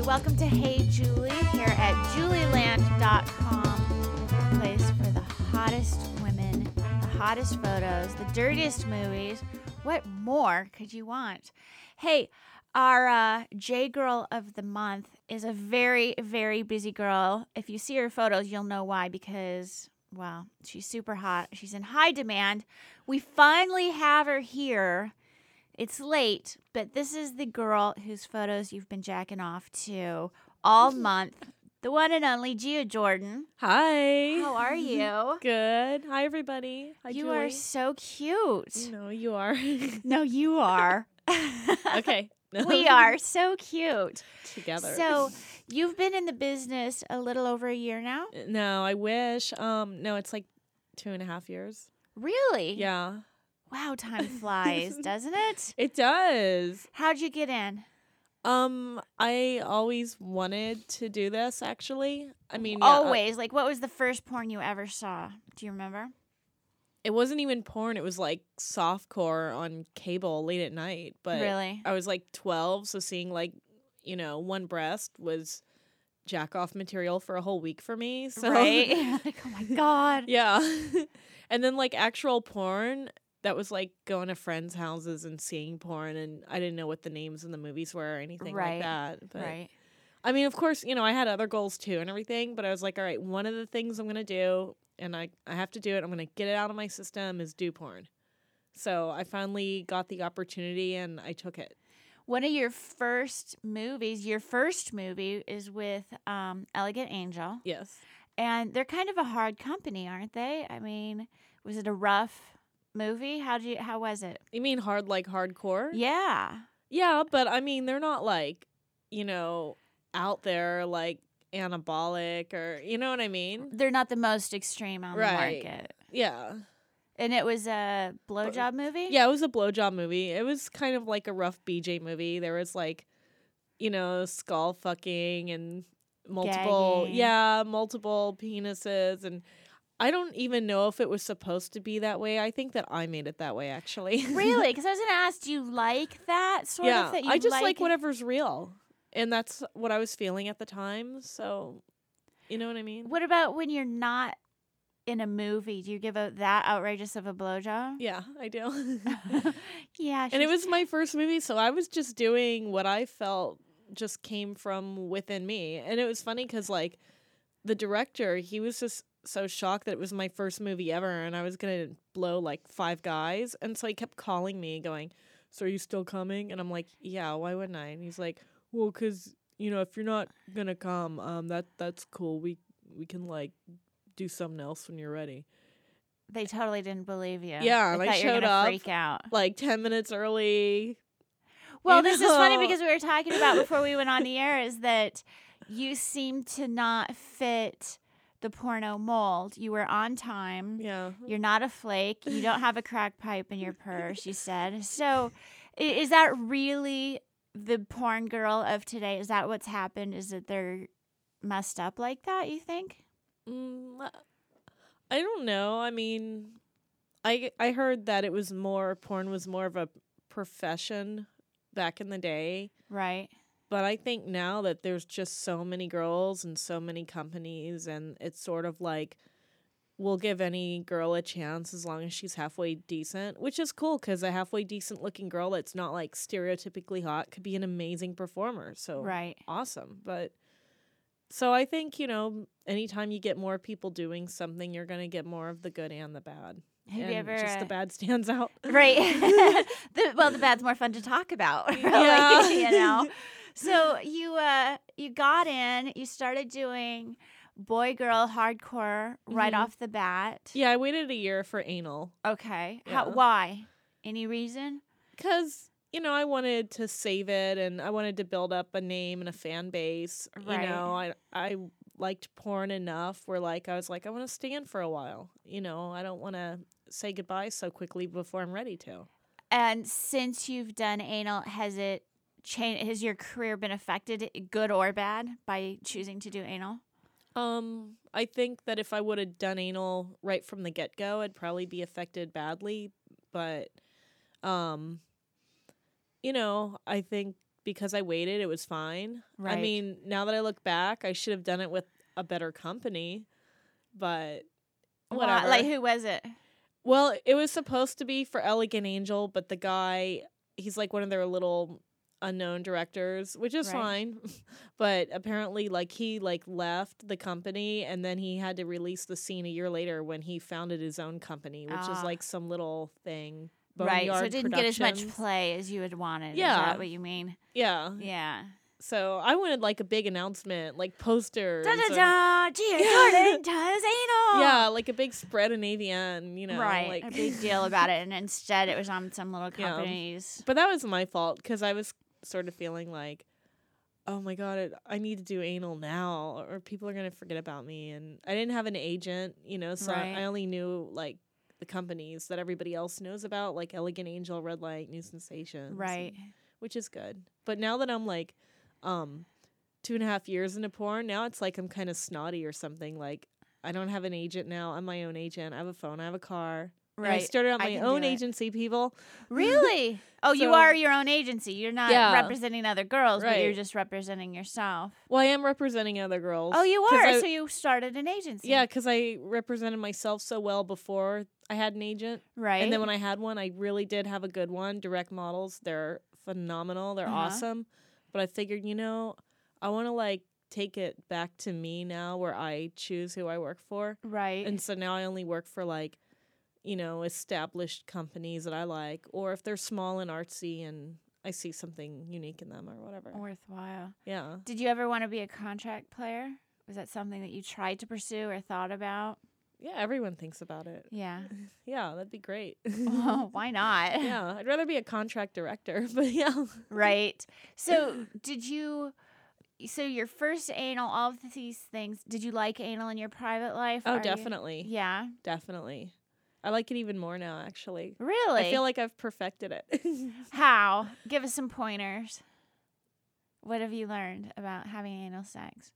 welcome to Hey Julie here at julieland.com, place for the hottest women, the hottest photos, the dirtiest movies. What more could you want? Hey, our J-Girl of the month is a very, very busy girl. If you see her photos, you'll know why, because, well, she's super hot. She's in high demand. We finally have her here. It's late, but this is the girl whose photos you've been jacking off to all month. The one and only Gia Jordan. Hi. How are you? Good. Hi, everybody. Hi, You Julie. are so cute. No, you are. No, you are. Okay. We are so cute. Together. So you've been in the business a little over a year now? No, I wish. No, it's like 2.5 years. Really? Yeah. Wow, time flies, doesn't it? It does. How'd you get in? I always wanted to do this, actually. I mean, Always. Like, what was the first porn you ever saw? Do you remember? it wasn't even porn. It was like softcore on cable late at night. But Really? I was like 12, so seeing like, one breast was jack off material for a whole week for me. So Right? Like, oh my God. yeah. And then like actual porn, that was like going to friends' houses and seeing porn, and I didn't know what the names in the movies were or anything Right. like that. But Right. I mean, of course, I had other goals too and everything, but I was like, all right, one of the things I'm going to do, and I have to do it, I'm going to get it out of my system, is do porn. So I finally got the opportunity and I took it. One of your first movies, your first movie is with Elegant Angel. Yes. And they're kind of a hard company, aren't they? I mean, was it a rough movie? How was it? You mean hard like hardcore? Yeah. Yeah, but I mean, they're not like, out there like anabolic or, you know what I mean? They're not the most extreme on Right. the market. Yeah. And it was a blowjob movie? Yeah, it was a blowjob movie. It was kind of like a rough BJ movie. There was like, skull fucking and multiple penises, and I don't even know if it was supposed to be that way. I think that I made it that way, actually. Really? Because I was going to ask, do you like that sort of thing? I just like whatever's real, and that's what I was feeling at the time. So, you know what I mean? What about when you're not in a movie? Do you give that outrageous of a blowjob? Yeah, I do. Yeah. And it was my first movie, so I was just doing what I felt just came from within me. And it was funny because, like, the director, he was just so shocked that it was my first movie ever and I was going to blow, like, 5 guys. And so he kept calling me going, so are you still coming? And I'm like, yeah, why wouldn't I? And he's like, well, because, if you're not going to come, that's cool. We can, like, do something else when you're ready. They totally didn't believe you. Yeah, and they I thought you were showed gonna up freak out. like 10 minutes early. Well, You this is funny know. because we were talking about before we went on the air is that you seem to not fit the porno mold. You were on time. Yeah. You're not a flake. You don't have a crack pipe in your purse, you said. So is that really the porn girl of today? Is that what's happened? Is that they're messed up like that, you think? I don't know. I mean, I heard that porn was more of a profession back in the day. Right. But I think now that there's just so many girls and so many companies, and it's sort of like we'll give any girl a chance as long as she's halfway decent, which is cool because a halfway decent looking girl that's not like stereotypically hot could be an amazing performer. So Right. awesome. But so I think, anytime you get more people doing something, you're going to get more of the good and the bad. Have and you ever just the bad stands out. Right. the bad's more fun to talk about. Really, Yeah. So you got in, you started doing boy girl hardcore right Mhm. off the bat. Yeah, I waited a year for anal. Okay. Yeah. Why? Any reason? Because, I wanted to save it and I wanted to build up a name and a fan base. Right. I liked porn enough where I was like, I want to stand for a while. I don't want to say goodbye so quickly before I'm ready to. And since you've done anal, has it changed? Has your career been affected, good or bad, by choosing to do anal? I think that if I would have done anal right from the get-go, I'd probably be affected badly. But, I think because I waited, it was fine. Right. I mean, now that I look back, I should have done it with a better company, but whatever. Like, who was it? Well, it was supposed to be for Elegant Angel, but the guy, he's like one of their little unknown directors, which is Right. fine. But apparently, like, he like left the company, and then he had to release the scene a year later when he founded his own company, which is like some little thing. Right, so Boneyard it didn't get as much Productions. play as you had wanted. Yeah. Is that what you mean? Yeah. Yeah. So I wanted like a big announcement, like posters. Da da or- da! Gia Jordan does anal. Yeah, like a big spread in AVN, you know. Right. Like, A big deal about it, and instead it was on some little Yeah. companies. But that was my fault because I was sort of feeling like, oh my God, I need to do anal now or people are going to forget about me. And I didn't have an agent, you know, so Right. I only knew like the companies that everybody else knows about, like Elegant Angel, Red Light, New Sensations. Right. Which is good. But now that I'm like 2.5 years into porn, now it's like I'm kind of snotty or something. Like I don't have an agent now. I'm my own agent. I have a phone. I have a car. And I Right. started on I my can own do it. agency, people. Really? Oh, you So- are your own agency. You're not Yeah. representing other girls, but you're Right. just representing yourself. Well, I am representing other girls. Oh, you 'Cause are. I- So you started an agency. Yeah, because I represented myself so well before I had an agent. Right. And then when I had one, I really did have a good one. Direct Models, they're phenomenal. They're Uh-huh. awesome. But I figured, you know, I want to like take it back to me now where I choose who I work for. Right. And so now I only work for like, you know, established companies that I like, or if they're small and artsy and I see something unique in them or whatever. Worthwhile. Yeah. Did you ever want to be a contract player? Was that something that you tried to pursue or thought about? Yeah, everyone thinks about it. Yeah. Yeah, that'd be great. Oh, why not? Yeah, I'd rather be a contract director, but yeah. Right. So, so your first anal, all of these things, did you like anal in your private life? Oh, Are you- definitely. Yeah. Definitely. I like it even more now, actually. Really? I feel like I've perfected it. How? Give us some pointers. What have you learned about having anal sex?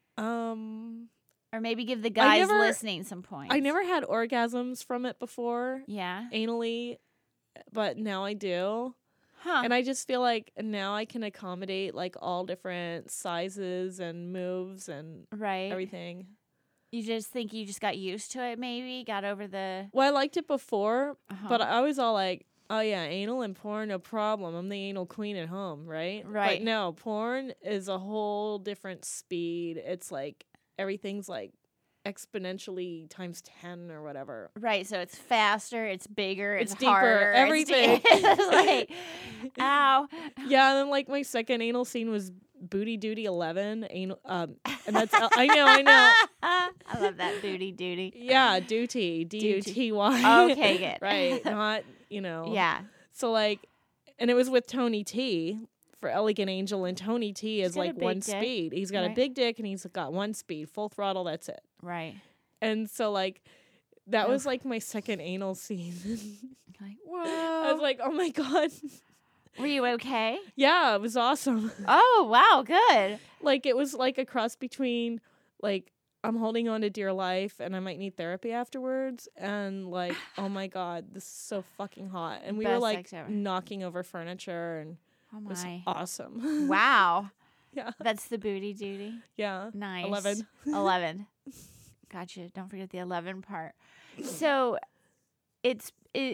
Or maybe give the guys never- listening some points. I never had orgasms from it before, Yeah. anally, but now I do. Huh. And I just feel like now I can accommodate like all different sizes and moves and right. everything. You just think you just got used to it, maybe? Got over the. Well, I liked it before, Uh-huh. but I was all like, oh yeah, anal and porn, no problem. I'm the anal queen at home, right? Right. But no, porn is a whole different speed. It's like everything's like exponentially times 10 or whatever. Right, so it's faster, it's bigger, It's it's deeper, harder. everything. It's like, ow. Yeah, and then like my second anal scene was Booty Duty 11. Anal, and that's I know. I love that booty duty. Yeah, duty, DUTY. Okay, good. Right, not Yeah. So like, and it was with Tony T for Elegant Angel, and Tony T He's is got a like big one dick. speed. He's got a Right. big dick and he's got one speed, full throttle. That's it. Right. And so like, that was Oof. like my second anal scene. Like, I was whoa. like, oh my God. Were you okay? Yeah, it was awesome. Oh, wow, good. Like it was like a cross between like I'm holding on to dear life and I might need therapy afterwards and like, oh my God, this is so fucking hot. And we were Best like sex ever. knocking over furniture and Oh, it was my. awesome. Wow. Yeah. That's the booty duty. Yeah. Nice. 11. 11. Gotcha. Don't forget the 11 part. So, it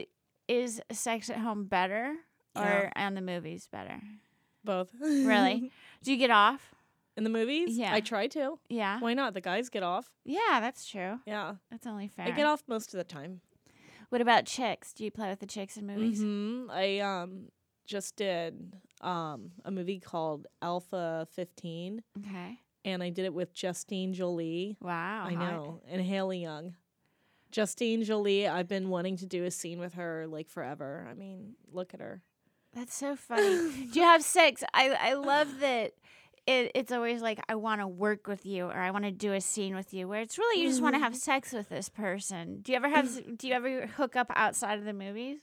is sex at home better or on the movies better? Both. Really? Do you get off? In the movies? Yeah. I try to. Yeah. Why not? The guys get off. Yeah, that's true. Yeah. That's only fair. I get off most of the time. What about chicks? Do you play with the chicks in movies? I just did a movie called Alpha 15 Okay. and I did it with Justine Jolie. Wow. I know. And Haley Young. Justine Jolie, I've been wanting to do a scene with her like forever. I mean, look at her. That's so funny. Do you have sex? I love that it's always like, I want to work with you or I want to do a scene with you, where it's really you just want to have sex with this person. Do you ever hook up outside of the movies?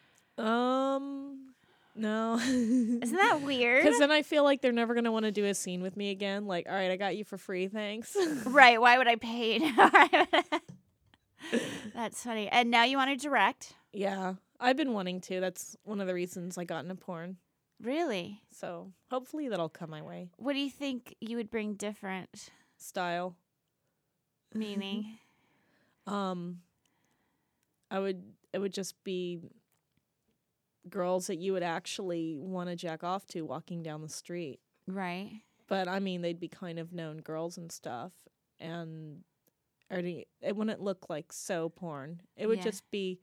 No. Isn't that weird? Because then I feel like they're never going to want to do a scene with me again. Like, all right, I got you for free, thanks. Right. Why would I pay? That's funny. And now you want to direct? Yeah, I've been wanting to. That's one of the reasons I got into porn. Really? So hopefully that'll come my way. What do you think you would bring different? Style. Meaning? It would just be girls that you would actually want to jack off to walking down the street. Right. But I mean, they'd be kind of known girls and stuff, and it wouldn't look like so porn. It would just be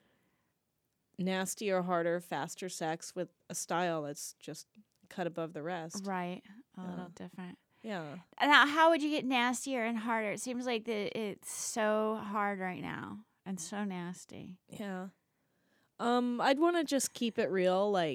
nastier, harder, faster sex with a style that's just cut above the rest. Right. A little different. Yeah. Now, how would you get nastier and harder? It seems like it's so hard right now and so nasty. Yeah. I'd want to just keep it real, like,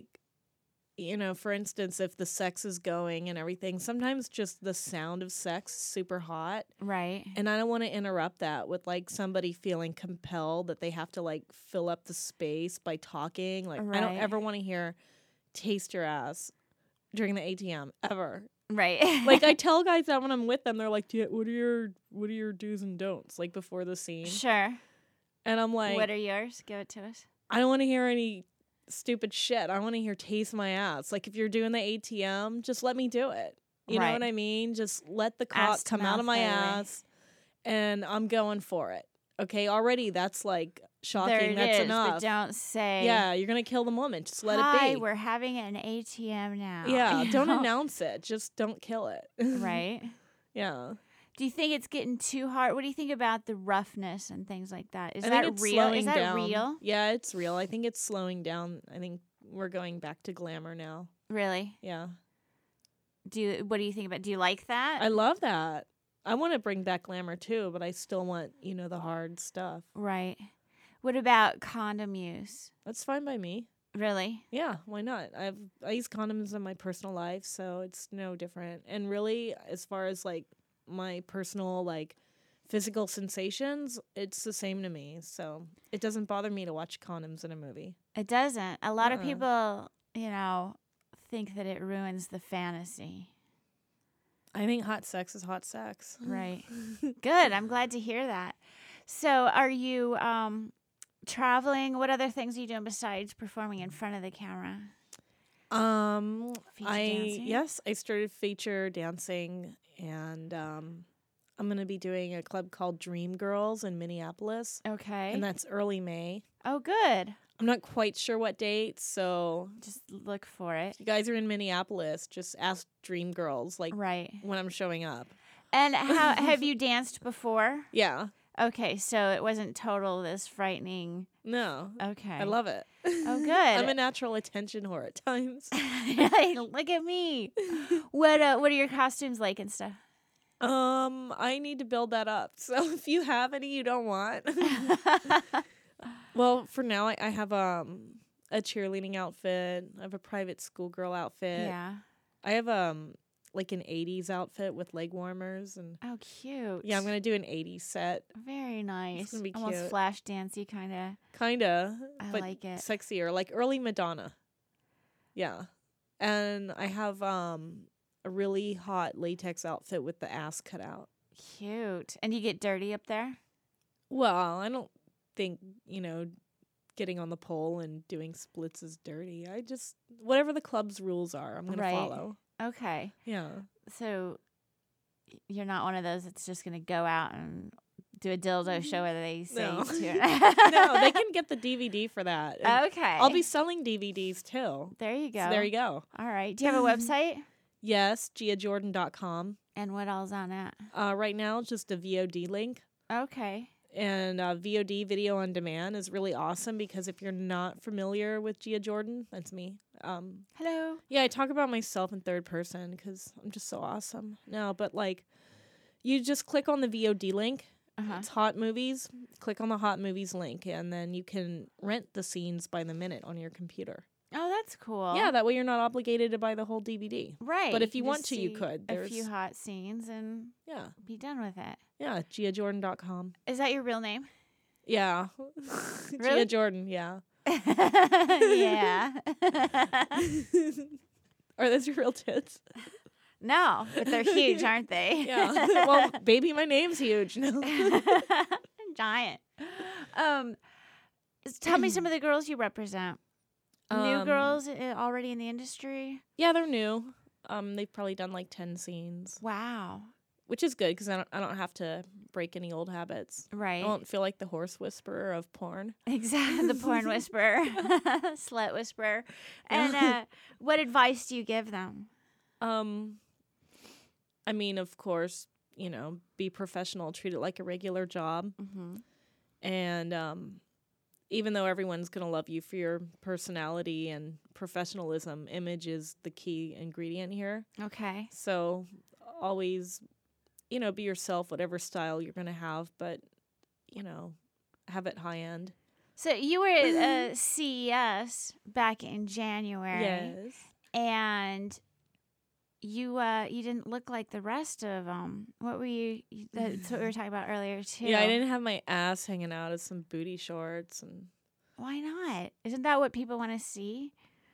for instance, if the sex is going and everything, sometimes just the sound of sex is super hot. Right. And I don't want to interrupt that with, like, somebody feeling compelled that they have to, like, fill up the space by talking. Like, I don't ever want to hear taste your ass during the ATM, ever. Right. Like, I tell guys that when I'm with them, they're like, what are your do's and don'ts, like, before the scene? Sure. And I'm like, what are yours? Give it to us. I don't want to hear any stupid shit. I want to hear taste my ass. Like, if you're doing the ATM, just let me do it. You know what I mean? Just let the cock come out of my ass, and I'm going for it. Okay, already that's like shocking. That's enough. But don't say. Yeah, you're gonna kill the moment. Just let it Hi, be. we're having an ATM now. Yeah, don't announce it. Just don't kill it. Right. Yeah. Do you think it's getting too hard? What do you think about the roughness and things like that? Is I think that it's real? slowing Is that down. real? Yeah, it's real. I think it's slowing down. I think we're going back to glamour now. Really? Yeah. What do you think about? Do you like that? I love that. I want to bring back glamour too, but I still want, the hard stuff. Right. What about condom use? That's fine by me. Really? Yeah, why not? I use condoms in my personal life, so it's no different. And really, as far as like my personal like physical sensations, it's the same to me. So it doesn't bother me to watch condoms in a movie. It doesn't. A lot of people, think that it ruins the fantasy. I think hot sex is hot sex. Right. Good. I'm glad to hear that. So are you traveling? What other things are you doing besides performing in front of the camera? Feature dancing? I started feature dancing, and I'm going to be doing a club called Dream Girls in Minneapolis. Okay. And that's early May. Oh, good. I'm not quite sure what date, so just look for it. If you guys are in Minneapolis, just ask Dream Girls, like, when I'm showing up. And how have you danced before? Yeah. Okay, so it wasn't total this frightening. No. Okay. I love it. Oh, good. I'm a natural attention whore at times. Look at me. What are your costumes like and stuff? I need to build that up. So if you have any you don't want. Well, for now I have a cheerleading outfit. I have a private schoolgirl outfit. Yeah. I have like an 80s outfit with leg warmers and oh, cute. Yeah, I'm gonna do an 80s set. Very nice. It's gonna be almost cute. Flash dancey kind of. I but like it. Sexier, like early Madonna. Yeah, and I have a really hot latex outfit with the ass cut out. Cute. And you get dirty up there? Well, I don't think getting on the pole and doing splits is dirty. I just whatever the club's rules are, I'm gonna follow. Okay. Yeah. So you're not one of those that's just going to go out and do a dildo show where they say No. to No, they can get the DVD for that. And okay. I'll be selling DVDs too. There you go. So there you go. All right. Do you have a website? Yes, GiaJordan.com. And what all's on that? Right now, just a VOD link. Okay. And VOD, video on demand, is really awesome because if you're not familiar with Gia Jordan, that's me. Hello. Yeah, I talk about myself in third person because I'm just so awesome. No, but like, you just click on the VOD link. It's Hot Movies. Click on the Hot Movies link, and then you can rent the scenes by the minute on your computer. Oh, that's cool. Yeah, that way you're not obligated to buy the whole DVD. Right. But if you just want to, you see could. a There's few hot scenes and be done with it. Yeah, GiaJordan.com. Is that your real name? Yeah. Really? Gia Jordan, yeah. Yeah. Are those your real tits? No, but they're huge, aren't they? Yeah. Well, baby, my name's huge. No. Giant. Tell me some of the girls you represent. New girls already in the industry? Yeah, they're new. They've probably done like 10 scenes, Wow. which is good because I don't have to break any old habits. Right. I won't feel like the horse whisperer of porn. Exactly. The porn whisperer. Slut whisperer. And what advice do you give them? I mean, of course, be professional, treat it like a regular job. Mm-hmm. And even though everyone's going to love you for your personality and professionalism, image is the key ingredient here. Okay. So always, be yourself, whatever style you're going to have, but, have it high end. So you were at CES back in January. Yes. And you didn't look like the rest of them. What were you? That's what we were talking about earlier too. Yeah, I didn't have my ass hanging out as some booty shorts. And why not? Isn't that what people want to see?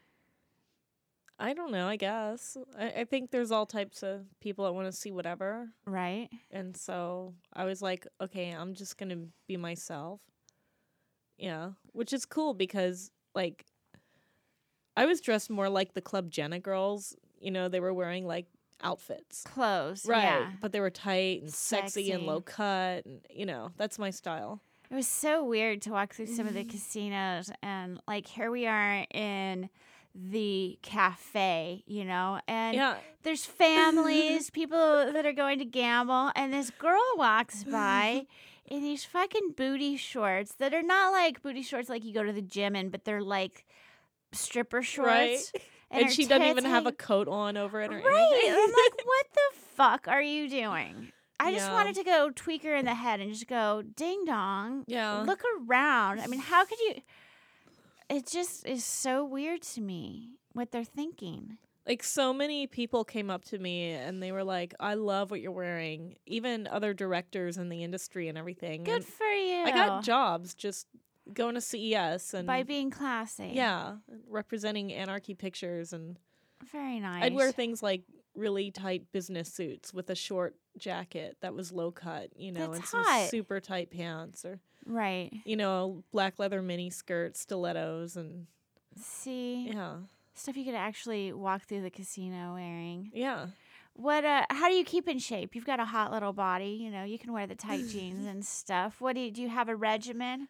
I don't know, I guess. I think there's all types of people that want to see whatever. Right. And so I was like, okay, I'm just going to be myself. Yeah, which is cool because, like, I was dressed more like the Club Jenna girls. They were wearing, like, outfits. Clothes. Right. Yeah. But they were tight and sexy and low cut. And, that's my style. It was so weird to walk through some of the casinos and, like, here we are in the cafe, and Yeah. there's families, people that are going to gamble, and this girl walks by in these fucking booty shorts that are not like booty shorts like you go to the gym in, but they're like stripper shorts. Right. And she doesn't even have a coat on over it or anything. Right. I'm like, what the fuck are you doing? I just Yeah. wanted to go tweak her in the head and just go, ding dong. Yeah. Look around. I mean, how could you? It just is so weird to me what they're thinking. Like, so many people came up to me and they were like, I love what you're wearing. Even other directors in the industry and everything. Good And for you. I got jobs just going to CES and by being classy. yeah, representing Anarchy Pictures, and Very nice. I'd wear things like really tight business suits with a short jacket that was low cut, and That's some hot. super tight pants, or Right. black leather mini skirts, stilettos, and See? yeah, Stuff you could actually walk through the casino wearing. yeah. What how do you keep in shape? You've got a hot little body, you can wear the tight jeans and stuff. What do you have a regimen?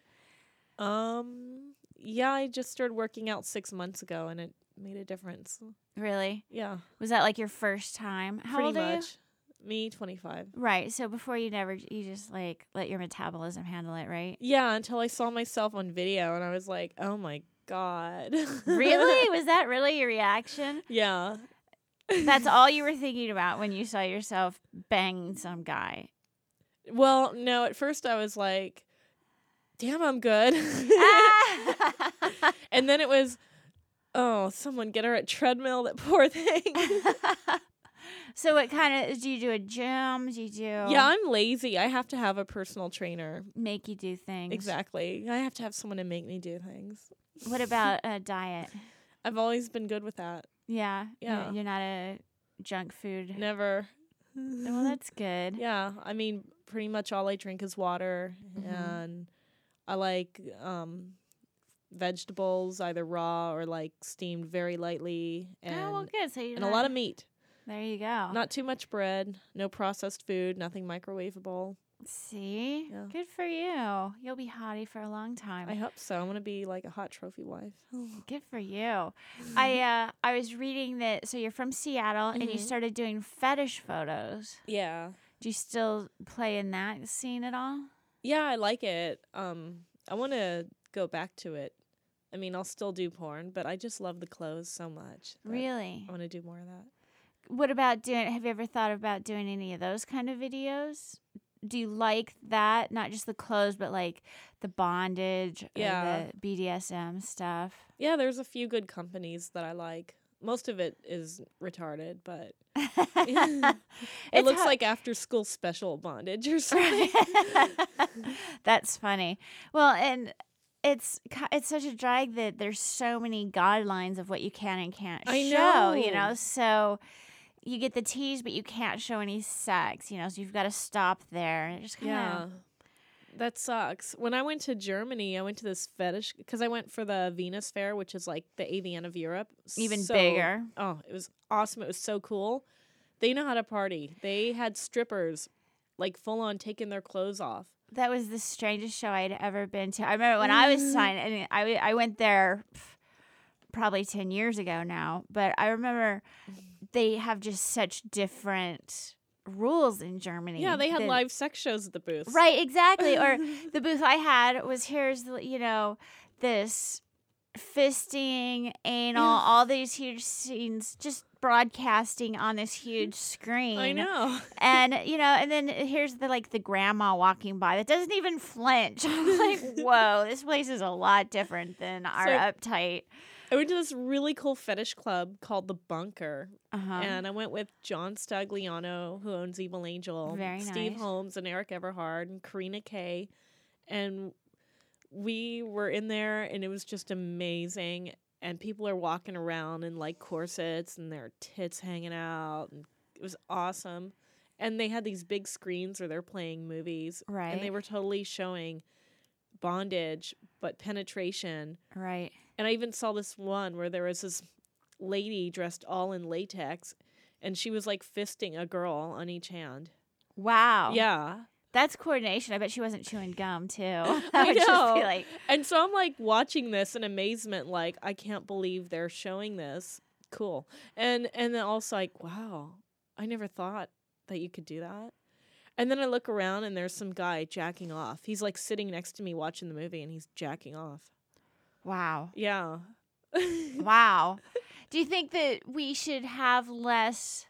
Yeah, I just started working out 6 months ago, and it made a difference. Really? Yeah, Was that like your first time? How pretty old are you? much. Me, 25. Right. So before you just like let your metabolism handle it, right? Yeah, until I saw myself on video, and I was like, oh my God. Really? Was that really your reaction? Yeah. That's all you were thinking about when you saw yourself banging some guy. Well, no, at first I was like, damn, I'm good. And then it was, oh, someone get her a treadmill, that poor thing. So what kind of, do you do a gym? Do you do Yeah, I'm lazy. I have to have a personal trainer. make you do things? Exactly. I have to have someone to make me do things. What about a diet? I've always been good with that. Yeah. Yeah. You're not a junk food. Never. Well, that's good. Yeah, I mean, pretty much all I drink is water, and I like vegetables, either raw or like steamed very lightly, and Oh, well, good. So you're and a lot of meat. There you go. Not too much bread, no processed food, nothing microwavable. See? Yeah. Good for you. You'll be hottie for a long time. I hope so. I want to be like a hot trophy wife. Good for you. I was reading that, so you're from Seattle and you started doing fetish photos. Yeah. Do you still play in that scene at all? Yeah, I like it. I want to go back to it. I mean, I'll still do porn, but I just love the clothes so much. that Really? I want to do more of that. What about have you ever thought about doing any of those kind of videos? Do you like that? Not just the clothes, but like the bondage or Yeah. the BDSM stuff? Yeah, there's a few good companies that I like. Most of it is retarded, but it It's looks ho- like after school special bondage or something. That's funny. Well, and it's such a drag that there's so many guidelines of what you can and can't I show, know. So you get the tease, but you can't show any sex, so you've got to stop there. And it just kind Yeah. of That sucks. When I went to Germany, I went to this fetish because I went for the Venus Fair, which is like the AVN of Europe. Even bigger. Oh, it was awesome. It was so cool. They know how to party. They had strippers, like full on taking their clothes off. That was the strangest show I'd ever been to. I remember when I was signed, and I went there probably 10 years ago now, but I remember they have just such different rules in Germany. Yeah, they had live sex shows at the booth. Right, exactly. Or the booth I had was this fisting, anal, all these huge scenes just broadcasting on this huge screen. I know. And and then here's the grandma walking by that doesn't even flinch. I'm like, whoa, this place is a lot different than our uptight. I went to this really cool fetish club called The Bunker. Uh-huh. And I went with John Stagliano, who owns Evil Angel, Very Steve nice. Holmes and Eric Everhard and Karina Kay. And we were in there and it was just amazing. And people are walking around in like corsets and their tits hanging out. And it was awesome. And they had these big screens where they're playing movies. Right. And they were totally showing bondage, but penetration. Right. And I even saw this one where there was this lady dressed all in latex, and she was like fisting a girl on each hand. Wow. Yeah. That's coordination. I bet she wasn't chewing gum, too. I I would just know. be like, And so I'm like watching this in amazement, like, I can't believe they're showing this. Cool. And then also like, wow, I never thought that you could do that. And then I look around and there's some guy jacking off. He's like sitting next to me watching the movie and he's jacking off. wow. Yeah. Wow. Do you think that we should have less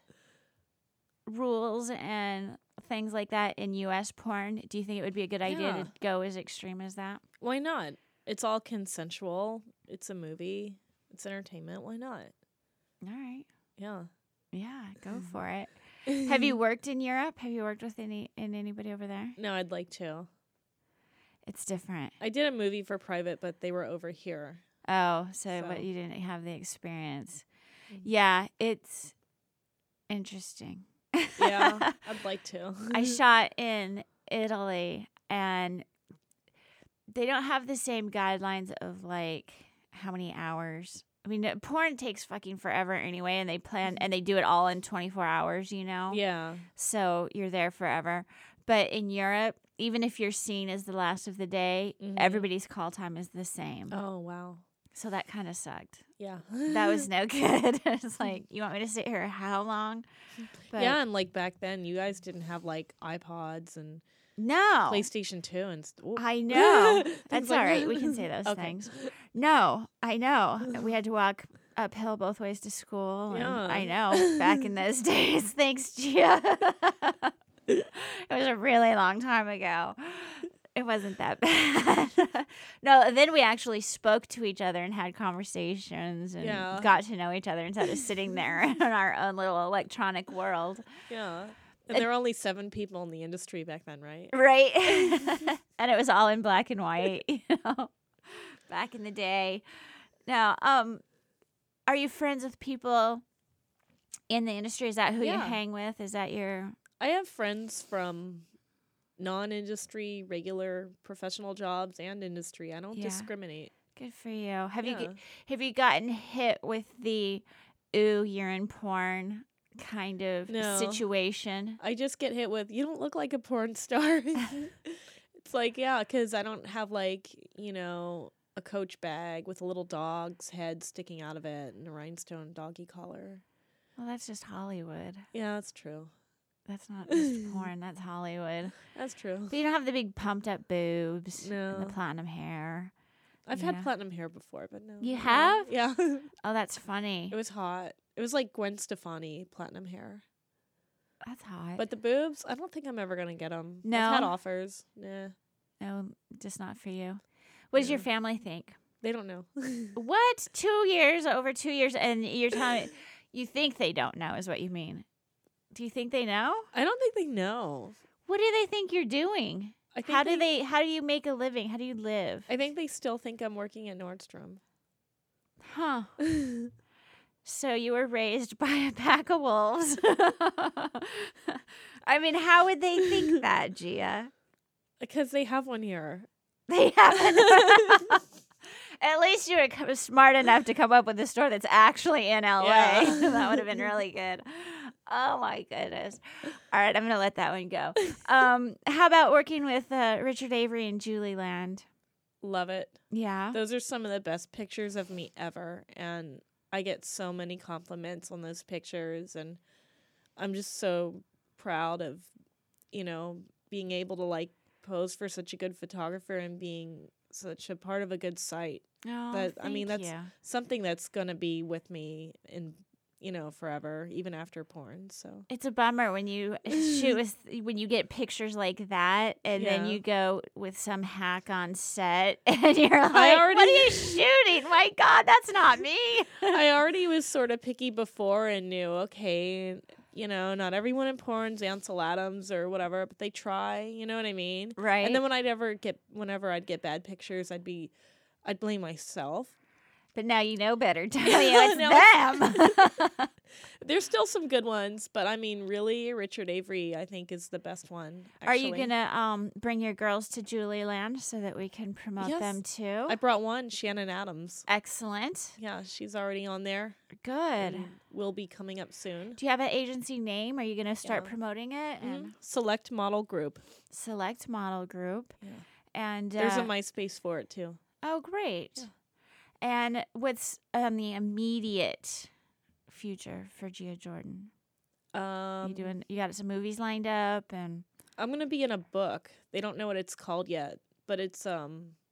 rules and things like that in U.S. porn? Do you think it would be a good idea Yeah. to go as extreme as that? Why not? It's all consensual. It's a movie. It's entertainment. Why not? All right. Yeah. Yeah, go for it. Have you worked in Europe? Have you worked with anybody over there? No, I'd like to. It's different. I did a movie for private, but they were over here. Oh, so So. but you didn't have the experience. Mhm. Yeah, it's interesting. Yeah, I'd like to. I shot in Italy, and they don't have the same guidelines of like how many hours. I mean, porn takes fucking forever anyway, and they plan and they do it all in 24 hours, Yeah. So you're there forever. But in Europe, even if you're seen as the last of the day, Mhm. everybody's call time is the same. Oh, wow. So that kind of sucked. Yeah. That was no good. It's like, you want me to sit here how long? But Yeah, and like back then, you guys didn't have like iPods and no. PlayStation 2 and I know. Things That's like all right. that. We can say those Okay. things. No, I know. We had to walk uphill both ways to school. And Yeah. I know. Back in those days. Thanks, Gia. It was a really long time ago. It wasn't that bad. No, then we actually spoke to each other and had conversations and Yeah. got to know each other instead of sitting there in our own little electronic world. Yeah. And there were only 7 people in the industry back then, right? Right. And it was all in black and white, back in the day. Now, are you friends with people in the industry? Is that who you Yeah. hang with? Is that your... I have friends from non-industry, regular professional jobs and industry. I don't Yeah. discriminate. Good for you. Have Yeah. you gotten hit with the ooh, you're in porn kind of No. situation? I just get hit with, you don't look like a porn star. It's like, yeah, because I don't have like, a Coach bag with a little dog's head sticking out of it and a rhinestone doggy collar. Well, that's just Hollywood. Yeah, that's true. That's not just porn. That's Hollywood. That's true. But you don't have the big pumped up boobs and No. the platinum hair. I've Yeah. had platinum hair before, but no. You no. have? Yeah. Oh, that's funny. It was hot. It was like Gwen Stefani platinum hair. That's hot. But the boobs, I don't think I'm ever going to get them. No? I've had offers. Nah. No, just not for you. What does your Yeah. family think? They don't know. What? 2 years, over 2 years, and you're telling me you think they don't know is what you mean. Do you think they know? I don't think they know. What do they think you're doing? I think How do you make a living? How do you live? I think they still think I'm working at Nordstrom. Huh. So you were raised by a pack of wolves. I mean, how would they think that, Gia? Because they have one here. They haven't. At least you were smart enough to come up with a store that's actually in LA. Yeah. That would have been really good. Oh my goodness. All right, I'm going to let that one go. How about working with Richard Avery and Julie Land? Love it. Yeah. Those are some of the best pictures of me ever. And I get so many compliments on those pictures. And I'm just so proud of, being able to like pose for such a good photographer and being such a part of a good site. Oh, That's you. something that's going to be with me in forever, even after porn. So It's a bummer when you shoot when you get pictures like that and then Yeah. you go with some hack on set and you're like, what are you shooting? My God, that's not me. I already was sort of picky before and knew, okay, not everyone in porn's Ansel Adams or whatever, but they try, you know what I mean? Right. And then whenever I'd get bad pictures, I'd blame myself. But now you know better. Tell you it's them. There's still some good ones, but I mean, really, Richard Avery, I think, is the best one. Actually. Are you gonna bring your girls to Julie Land so that we can promote Yes. them too? I brought one, Shannon Adams. Excellent. Yeah, she's already on there. Good. And will be coming up soon. Do you have an agency name? Are you gonna start Yeah. promoting it? And Select Model Group. Select Model Group. Yeah. And There's a MySpace for it too. oh, great. Yeah. And what's the immediate future for Gia Jordan? You got some movies lined up and I'm gonna be in a book. They don't know what it's called yet, but it's a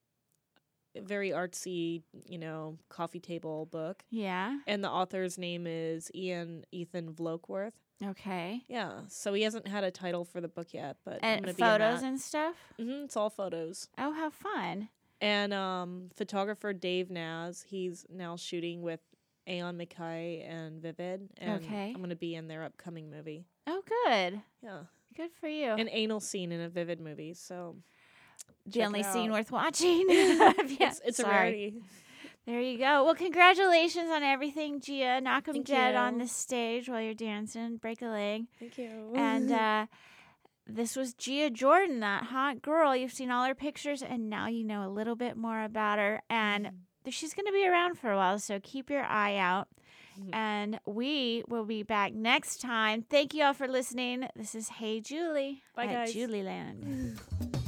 very artsy, coffee table book. yeah. And the author's name is Ethan Vlokworth. Okay. Yeah, so he hasn't had a title for the book yet, but I'm And gonna photos be in and stuff? that. It's all photos. Oh, how fun. And photographer Dave Naz, he's now shooting with Aeon McKay and Vivid. And Okay. I'm going to be in their upcoming movie. Oh, good. Yeah. Good for you. An anal scene in a Vivid movie, so the check only it scene out. worth watching. Yeah, It's a sorry. rarity. There you go. Well, congratulations on everything, Gia. Knock 'em Thank dead you. on the stage while you're dancing. Break a leg. Thank you. And this was Gia Jordan, that hot girl. You've seen all her pictures, and now you know a little bit more about her. And she's going to be around for a while, so keep your eye out. And we will be back next time. Thank you all for listening. This is Hey Julie Bye, at guys. Julie Land.